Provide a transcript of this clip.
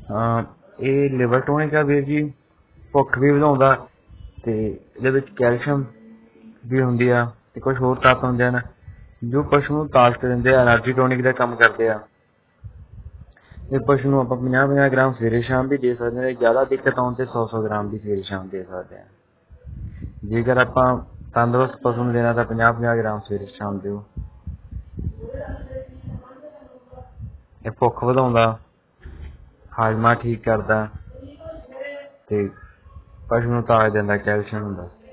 ਇਹ liver tonic ਆ ਵੀਰ ਜੀ, ਭੁੱਖ ਵੀ ਵਧਾਉਂਦਾ ਤੇ ਇਹਦੇ ਵਿੱਚ ਕੈਲਸ਼ੀਅਮ ਵੀ ਹੁੰਦੀ ਆ ਤੇ ਕੁਝ ਹੋਰ ਤੱਤ ਹੁੰਦੇ ਹਨ ਜੋ ਪਸ਼ੂ ਨੂੰ ਤਾਕਤ ਦਿੰਦੇ ਆ, ਐਨਰਜੀ ਟੋਨਿਕ ਦਾ ਕੰਮ ਕਰਦੇ ਆ। ਇਹ ਪਸ਼ੂ ਨੂੰ ਆਪਾਂ 50-50 ਗ੍ਰਾਮ ਸਵੇਰੇ ਸ਼ਾਮ ਵੀ ਦੇ ਸਕਦੇ ਹਾਂ। ਜ਼ਿਆਦਾ ਦਿੱਕਤ ਆਉਣ ਤੇ 100-100 ਗ੍ਰਾਮ ਵੀ ਸਵੇਰੇ ਸ਼ਾਮ ਦੇ ਸਕਦੇ ਹਾਂ। ਜੇਕਰ ਆਪਾਂ ਤੰਦਰੁਸਤ ਪਸ਼ੂ ਨੂੰ ਦੇਣਾ ਤਾਂ 50-50 ਗ੍ਰਾਮ ਸਵੇਰੇ ਸ਼ਾਮ ਦਿਓ। ਇਹ ਭੁੱਖ ਵਧਾਉਂਦਾ, ਹਾਜ਼ਮਾ ਠੀਕ ਕਰਦਾ ਤੇ ਪਸ਼ੂ ਨੂੰ ਤਾਕਤ ਦਿੰਦਾ, ਕੈਲਸ਼ੀਅਮ ਹੁੰਦਾ।